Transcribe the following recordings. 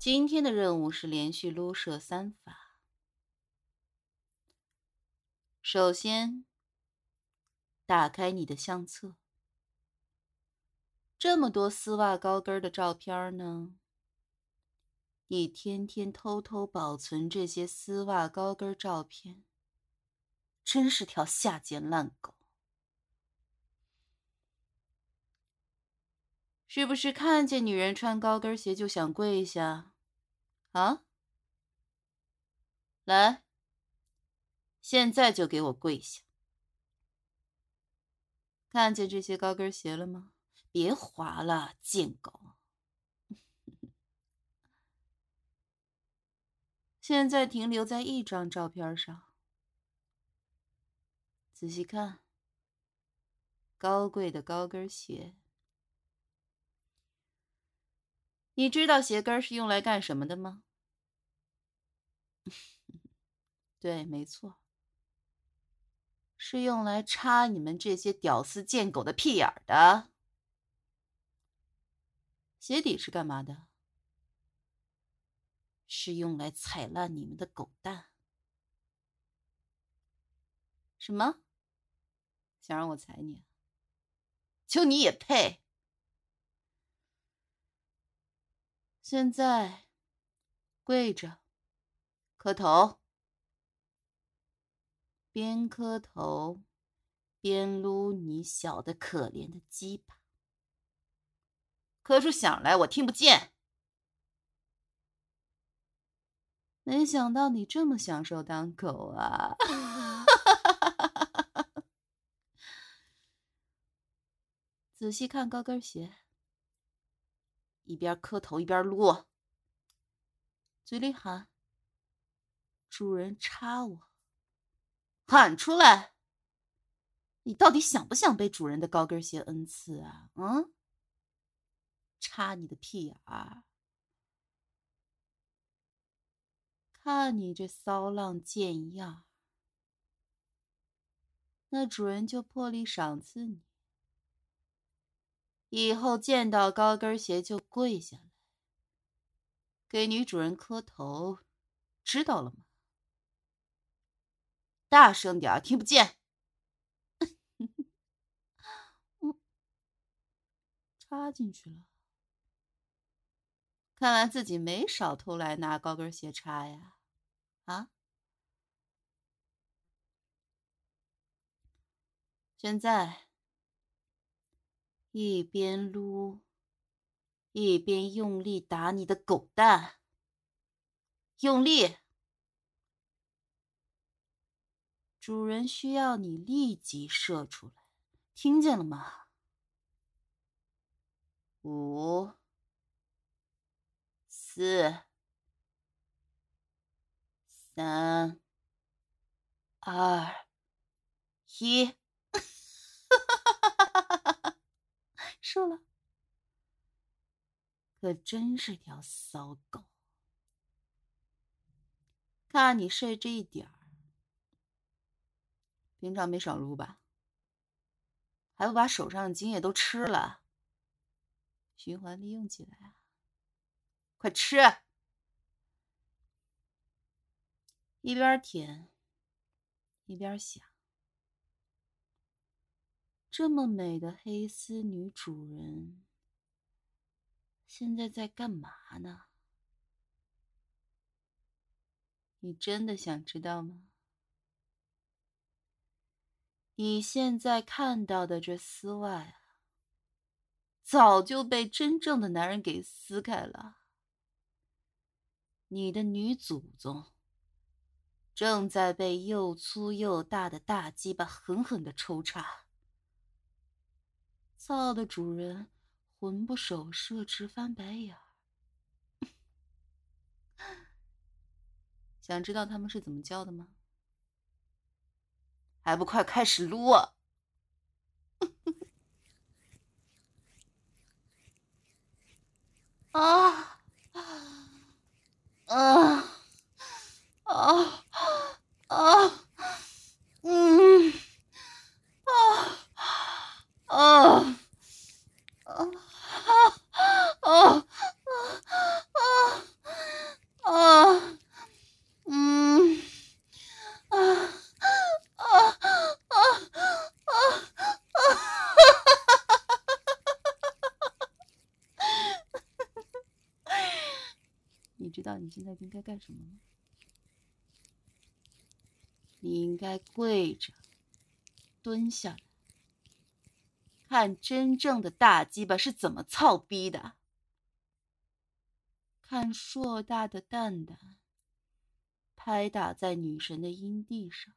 今天的任务是连续撸射3发。首先，打开你的相册。这么多丝袜高跟的照片呢，你天天偷偷保存这些丝袜高跟照片，真是条下贱烂狗。是不是看见女人穿高跟鞋就想跪下？啊？来，现在就给我跪下！看见这些高跟鞋了吗？别滑了，贱狗！现在停留在一张照片上，仔细看，高贵的高跟鞋。你知道鞋跟是用来干什么的吗？对，没错，是用来插你们这些屌丝贱狗的屁眼儿的。鞋底是干嘛的？是用来踩烂你们的狗蛋。什么？想让我踩你？就你也配？现在跪着，磕头，边磕头边撸你小的可怜的鸡巴，磕出响来我听不见。没想到你这么享受当狗啊！仔细看高跟鞋，一边磕头一边撸，嘴里喊：“主人插我！”喊出来！你到底想不想被主人的高跟鞋恩赐啊？插你的屁眼儿！看你这骚浪贱样，那主人就破例赏赐你，以后见到高跟鞋就跪下来，给女主人磕头，知道了吗？大声点，听不见。插进去了，看来自己没少偷来拿高跟鞋插呀。啊？现在一边撸一边用力打你的狗蛋，用力！主人需要你立即射出来，听见了吗？5、4、3、2、1，射了。可真是条骚狗！看你睡这一点儿，平常没少撸吧？还不把手上的精液都吃了？循环利用起来啊！快吃！一边舔一边想，这么美的黑丝女主人现在在干嘛呢？你真的想知道吗？你现在看到的这丝袜啊，早就被真正的男人给撕开了。你的女祖宗正在被又粗又大的大鸡巴狠狠地抽插，操的主人魂不守舍，直翻白眼儿。想知道他们是怎么叫的吗？还不快开始撸啊！啊啊啊啊！啊啊啊！ 道你现在应该干什么吗？你应该跪着，蹲下来，看真正的大鸡巴是怎么操逼的，看硕大的蛋蛋拍打在女神的阴蒂上，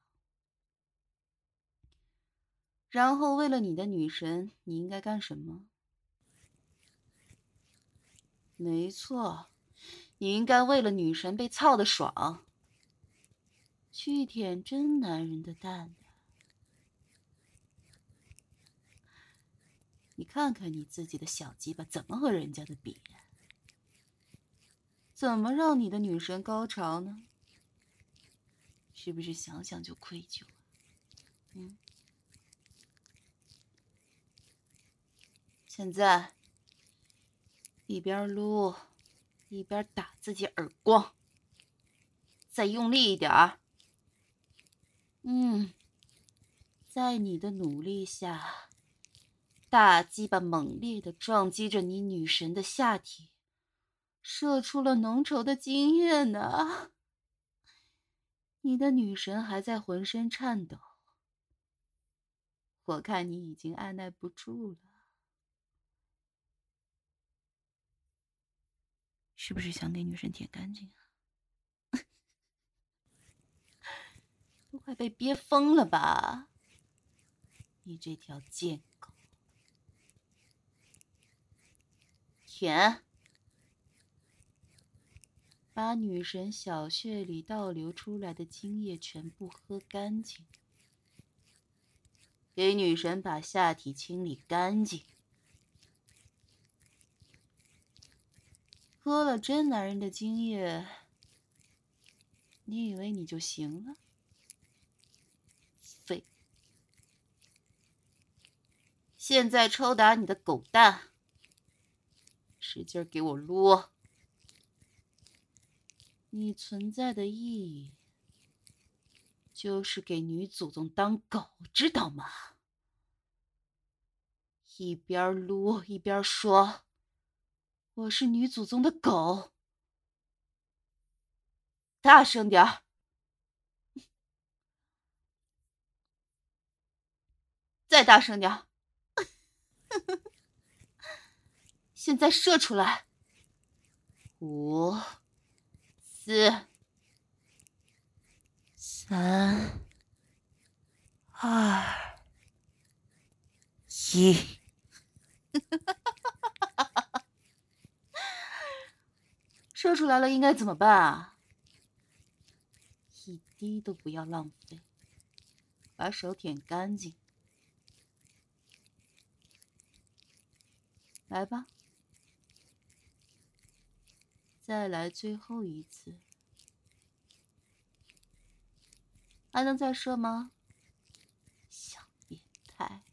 然后为了你的女神，你应该干什么？没错，你应该为了女神被操的爽，去舔真男人的蛋蛋。你看看你自己的小鸡巴怎么和人家的比？怎么让你的女神高潮呢？是不是想想就愧疚啊？现在一边撸一边打自己耳光，再用力一点儿。在你的努力下，大鸡巴猛烈地撞击着你女神的下体，射出了浓稠的精液呢。你的女神还在浑身颤抖，我看你已经按耐不住了，是不是想给女神舔干净啊？都快被憋疯了吧，你这条贱狗！舔，把女神小穴里倒流出来的精液全部喝干净，给女神把下体清理干净。喝了真男人的精液，你以为你就行了？废！现在抽打你的狗蛋，使劲给我撸！你存在的意义就是给女祖宗当狗，知道吗？一边撸一边说：“我是女祖宗的狗。”大声点儿！再大声点儿！现在射出来！5、4、3、2、1。射出来了应该怎么办啊？一滴都不要浪费，把手舔干净。来吧，再来最后一次。还能再射吗？小变态！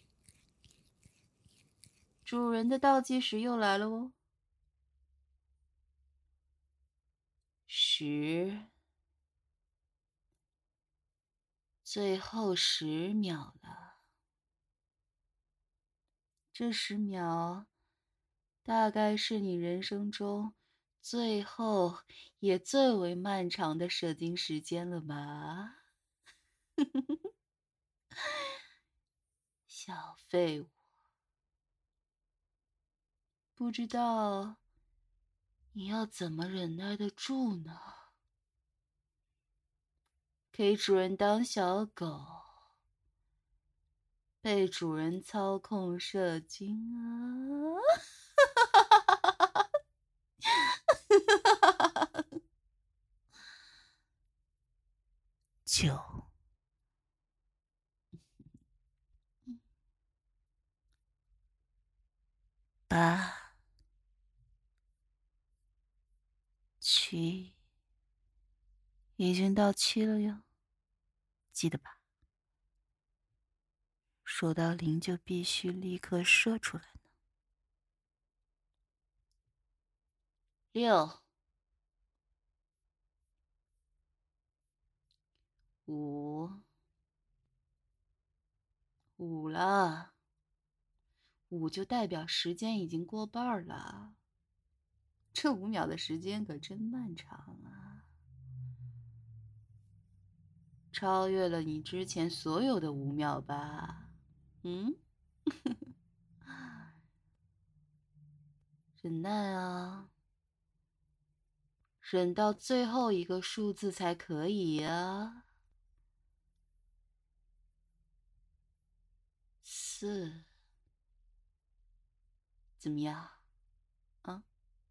主人的倒计时又来了哦。10，最后10秒了。这10秒，大概是你人生中最后也最为漫长的射精时间了吧？小废物，不知道你要怎么忍耐得住呢？给主人当小狗，被主人操控射精啊！9、8、7，已经到7了哟，记得吧？数到0就必须立刻射出来呢。6、5，5了，5就代表时间已经过半了。 这5秒的时间可真漫长啊，超越了你之前所有的5秒吧？嗯，忍耐啊，忍到最后一个数字才可以呀。4，怎么样？啊？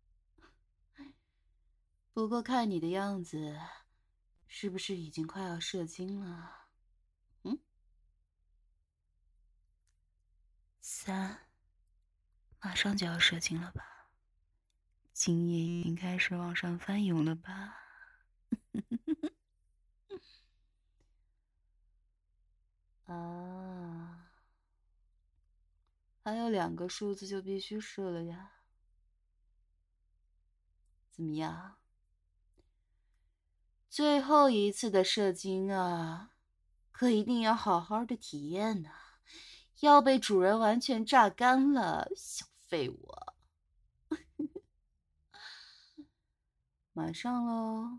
不过看你的样子，是不是已经快要射精了？嗯？3，马上就要射精了吧？精液已经开始往上翻涌了吧？啊，还有2个数字就必须射了呀。怎么样？最后一次的射精啊，可一定要好好的体验呐，要被主人完全榨干了，小废物。马上喽。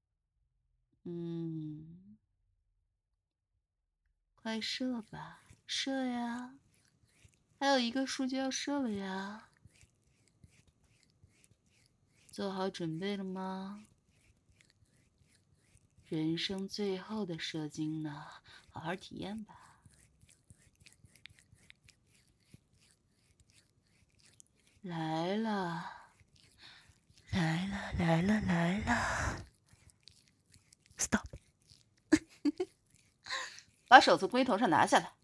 快射吧，射呀！还有1个数就要射了呀。做好准备了吗？人生最后的射精呢，好好体验吧。来了，来了，来了，来了 ！Stop！ 把手从龟头上拿下来。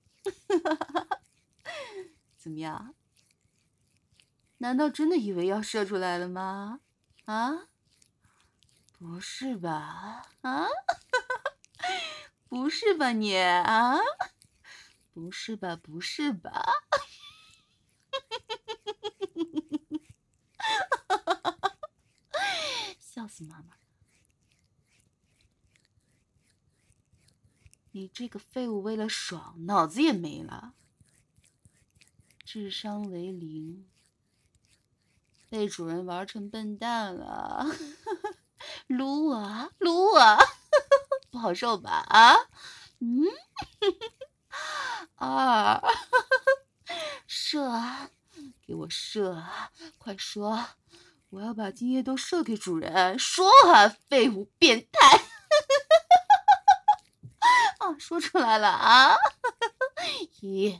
怎么样？难道真的以为要射出来了吗？啊？不是吧？啊？不是吧你啊？不是吧？不是吧？笑死妈妈！你这个废物，为了爽，脑子也没了，智商为0，被主人玩成笨蛋了。撸啊撸啊，不好受吧？啊？2，射啊，给我射啊！快说，我要把精液都射给主人。说啊，废物变态！啊，说出来了啊！1，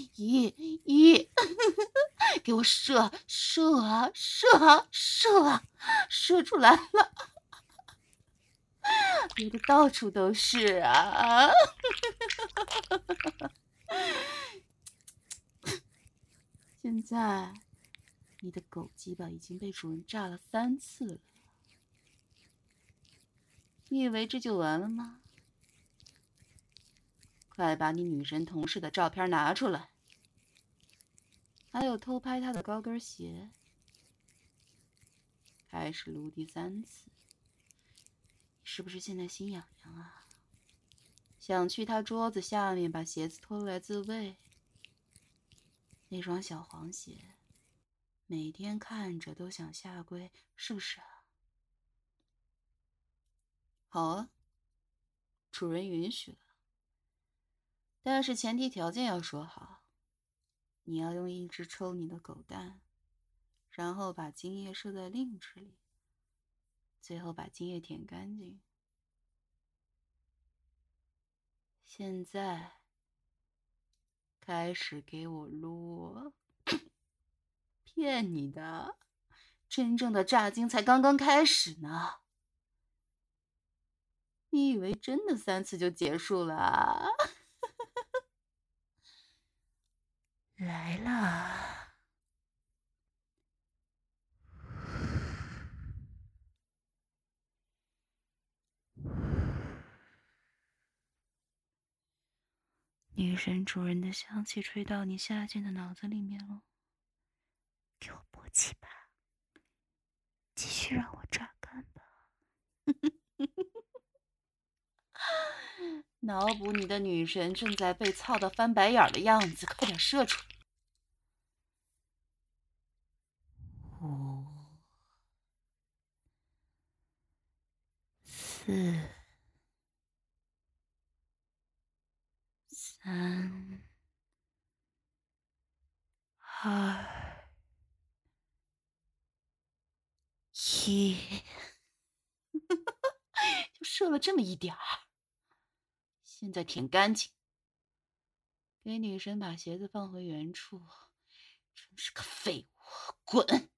给我射射啊射啊射啊，射出来了，流的到处都是啊！现在你的狗鸡巴已经被主人炸了3次了，你以为这就完了吗？快把你女神同事的照片拿出来，还有偷拍她的高跟鞋。开始撸第3次，是不是现在心痒痒啊？想去她桌子下面把鞋子脱来自慰？那双小黄鞋，每天看着都想下跪，是不是啊？好啊，主人允许了，但是前提条件要说好，你要用1只抽你的狗蛋，然后把精液射在另1只里，最后把精液舔干净。现在开始给我撸！骗你的，真正的炸精才刚刚开始呢。你以为真的3次就结束了啊？来了。女神主人的香气吹到你下贱的脑子里面了，给我勃起吧，继续让我榨干吧。脑补你的女神正在被操到翻白眼的样子，快点射出来。5、 4、3、2、1，就射了这么一点儿。现在舔干净，给女神把鞋子放回原处。真是个废物，滚！